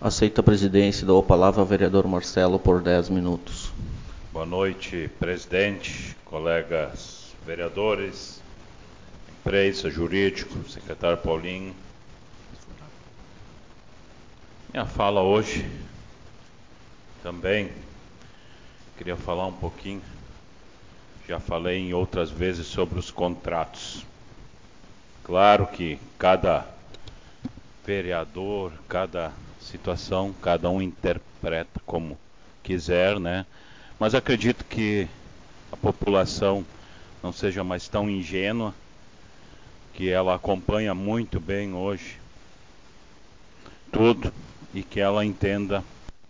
Aceito a presidência e dou a palavra ao vereador Marcelo por 10 minutos. Boa noite, presidente, colegas vereadores, imprensa, jurídico, secretário Paulinho. Minha fala hoje também queria falar um pouquinho, já falei em outras vezes sobre os contratos. Claro que cada vereador, cada situação, cada um interpreta como quiser, né? Mas acredito que a população não seja mais tão ingênua, que ela acompanha muito bem hoje tudo e que ela entenda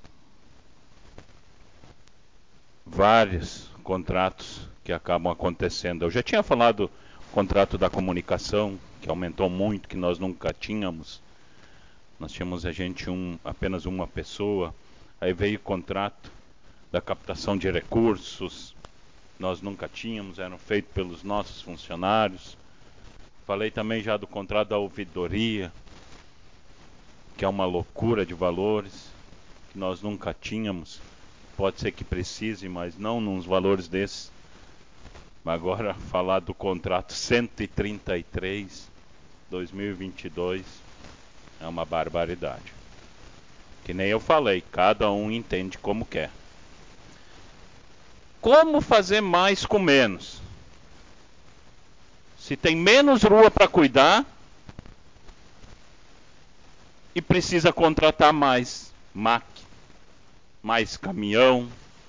vários contratos que acabam acontecendo. Eu já tinha falado do contrato da comunicação, que aumentou muito, que nós nunca tínhamos. Nós tínhamos apenas uma pessoa. Aí veio o contrato da captação de recursos, nós nunca tínhamos, eram feitos pelos nossos funcionários. Falei também já do contrato da ouvidoria, que é uma loucura de valores, que nós nunca tínhamos. Pode ser que precise, mas não nos valores desses. Agora, falar do contrato 133, 2022, é uma barbaridade. Que nem eu falei, cada um entende como quer. Como fazer mais com menos? Se tem menos rua para cuidar e precisa contratar mais máquina, mais caminhão,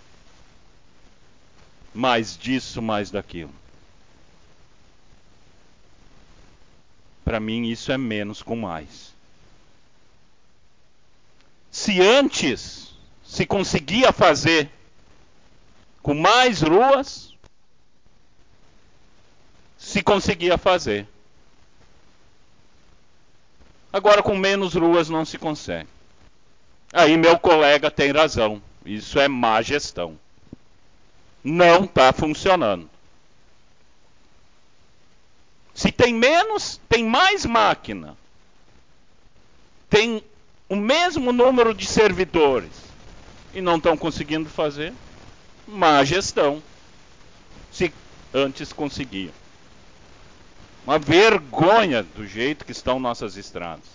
mais disso, mais daquilo. Para mim isso é menos com mais. Se antes se conseguia fazer com mais ruas, se conseguia fazer. Agora com menos ruas não se consegue. Aí meu colega tem razão. Isso é má gestão. Não está funcionando. Se tem menos, tem mais máquina. Tem o mesmo número de servidores e não estão conseguindo fazer, má gestão. Se antes conseguiam. Uma vergonha do jeito que estão nossas estradas.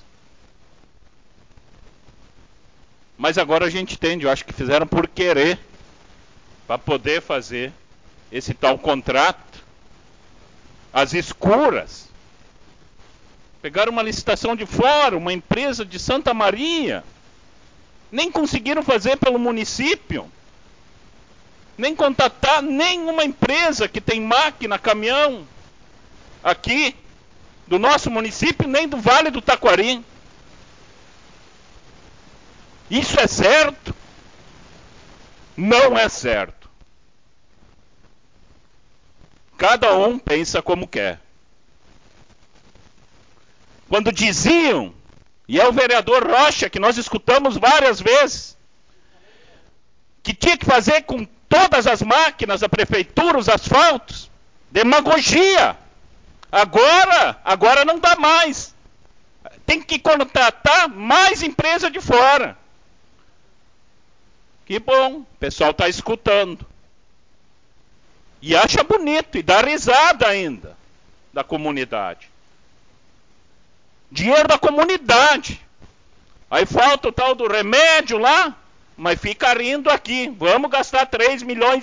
Mas agora a gente entende, eu acho que fizeram por querer, para poder fazer esse tal contrato, às escuras. Pegaram uma licitação de fora, uma empresa de Santa Maria, nem conseguiram fazer pelo município, nem contatar nenhuma empresa que tem máquina, caminhão, aqui, do nosso município, nem do Vale do Taquari. Isso é certo? Não é certo. Cada um pensa como quer. Quando diziam, e é o vereador Rocha, que nós escutamos várias vezes, que tinha que fazer com todas as máquinas da prefeitura, os asfaltos, demagogia. Agora não dá mais. Tem que contratar mais empresa de fora. Que bom, o pessoal está escutando. E acha bonito, e dá risada ainda da comunidade. Dinheiro da comunidade. Aí falta o tal do remédio lá, mas fica rindo aqui. Vamos gastar 3,5 milhões.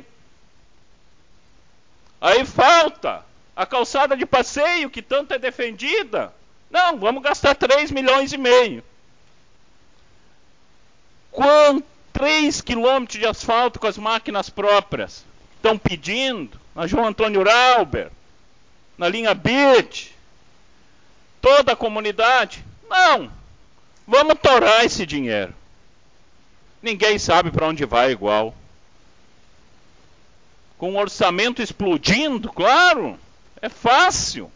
Aí falta a calçada de passeio, que tanto é defendida. Não, vamos gastar 3,5 milhões. Quanto 3 quilômetros de asfalto com as máquinas próprias estão pedindo? Na João Antônio Rauber, na linha Beach, toda a comunidade? Não, vamos torar esse dinheiro. Ninguém sabe para onde vai igual. Com o orçamento explodindo, claro, é fácil.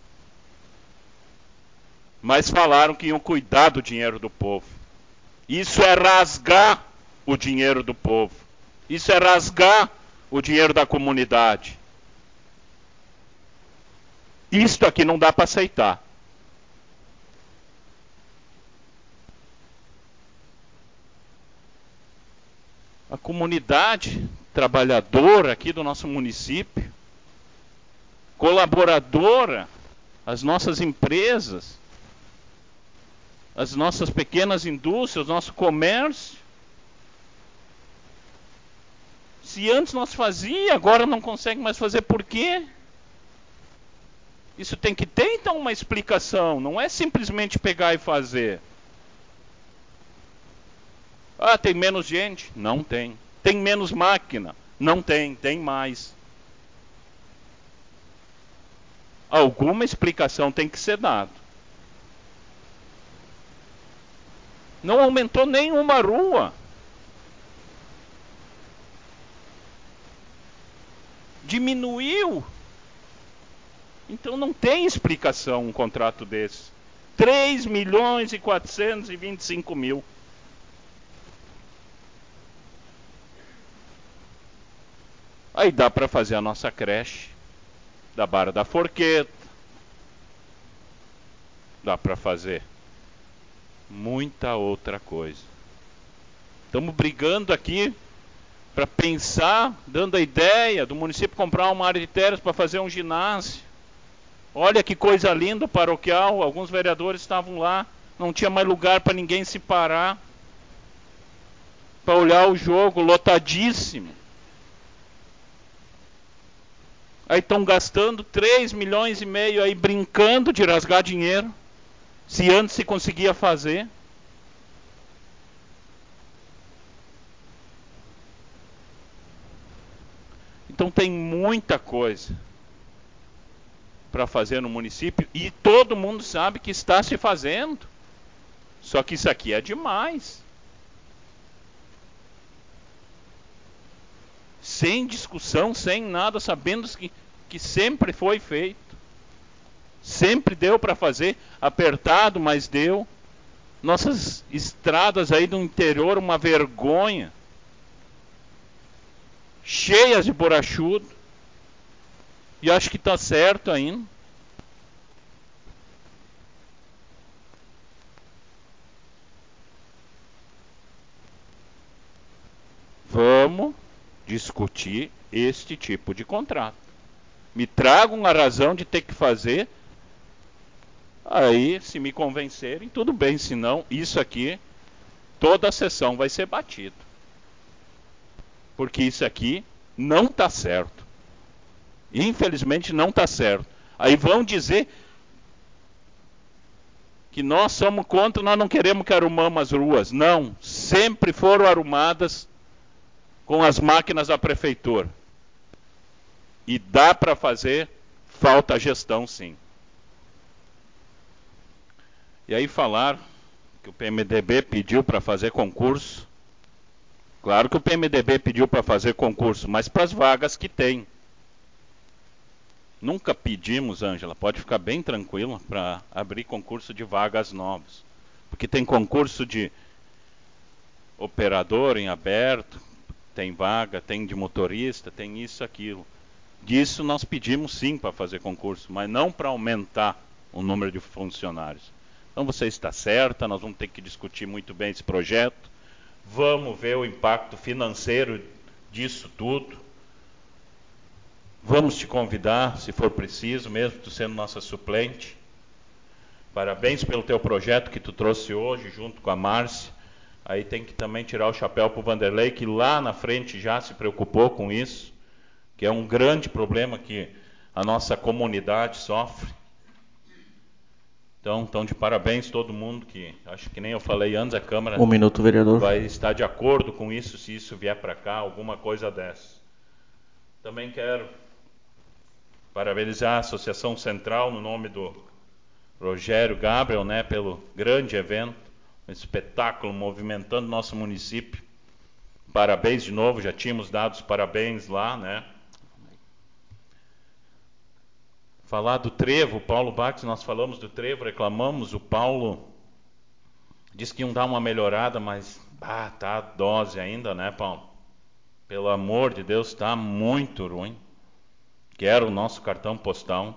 Mas falaram que iam cuidar do dinheiro do povo. Isso é rasgar o dinheiro do povo. Isso é rasgar o dinheiro da comunidade. Isto aqui não dá para aceitar. a comunidade trabalhadora aqui do nosso município, colaboradora, as nossas empresas, as nossas pequenas indústrias, nosso comércio. Se antes nós fazia, agora não consegue mais fazer, por quê? Isso tem que ter então uma explicação, não é simplesmente pegar e fazer. Ah, tem menos gente? Não tem. Tem menos máquina? Não tem, tem mais. Alguma explicação tem que ser dada. Não aumentou nenhuma rua. Diminuiu. Então não tem explicação um contrato desse. 3.425.000. Aí dá para fazer a nossa creche da Barra da Forqueta. Dá para fazer muita outra coisa. Estamos brigando aqui para pensar, dando a ideia do município comprar uma área de terras para fazer um ginásio. Olha que coisa linda, paroquial. Alguns vereadores estavam lá, não tinha mais lugar para ninguém se parar, para olhar o jogo, lotadíssimo. Aí estão gastando 3,5 milhões aí brincando de rasgar dinheiro, se antes se conseguia fazer. Então tem muita coisa para fazer no município e todo mundo sabe que está se fazendo. Só que isso aqui é demais. Sem discussão, sem nada, sabendo que sempre foi feito. Sempre deu para fazer, apertado, mas deu. Nossas estradas aí do interior, uma vergonha. Cheias de borrachudo. E acho que está certo ainda. Vamos discutir este tipo de contrato. Me tragam a razão de ter que fazer. Aí, se me convencerem, tudo bem. Se não, isso aqui, toda a sessão vai ser batido. Porque isso aqui não está certo. Infelizmente não está certo. Aí vão dizer que nós somos contra, nós não queremos que arrumamos as ruas. Não, sempre foram arrumadas com as máquinas da prefeitura. E dá para fazer, falta gestão sim. E aí falaram que o PMDB pediu para fazer concurso. Claro que o PMDB pediu para fazer concurso, mas para as vagas que tem. Nunca pedimos, Ângela, pode ficar bem tranquila, para abrir concurso de vagas novas. Porque tem concurso de operador em aberto, tem vaga, tem de motorista, tem isso, aquilo. Disso nós pedimos sim para fazer concurso, mas não para aumentar o número de funcionários. Então você está certa, nós vamos ter que discutir muito bem esse projeto. Vamos ver o impacto financeiro disso tudo. Vamos te convidar, se for preciso, mesmo tu sendo nossa suplente. Parabéns pelo teu projeto que tu trouxe hoje, junto com a Márcia. Aí tem que também tirar o chapéu para o Vanderlei, que lá na frente já se preocupou com isso, que é um grande problema que a nossa comunidade sofre. Então de parabéns todo mundo, que acho que nem eu falei antes, a Câmara Um minuto, vereador. vai estar de acordo com isso, se isso vier para cá, alguma coisa dessa. Também quero parabenizar a Associação Central, no nome do Rogério Gabriel, né, pelo grande evento, um espetáculo movimentando nosso município. Parabéns de novo, já tínhamos dado os parabéns lá, né? Falar do trevo, o Paulo Bax, nós falamos do trevo, reclamamos, o Paulo disse que iam dar uma melhorada, mas tá dose ainda, né, Paulo? Pelo amor de Deus, está muito ruim. Quero o nosso cartão postal.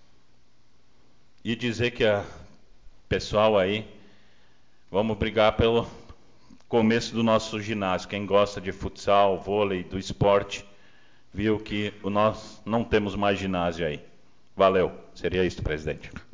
E dizer que a pessoal aí, vamos brigar começo do nosso ginásio. Quem gosta de futsal, vôlei, do esporte, viu que nós não temos mais ginásio aí. Valeu. Seria isso, presidente.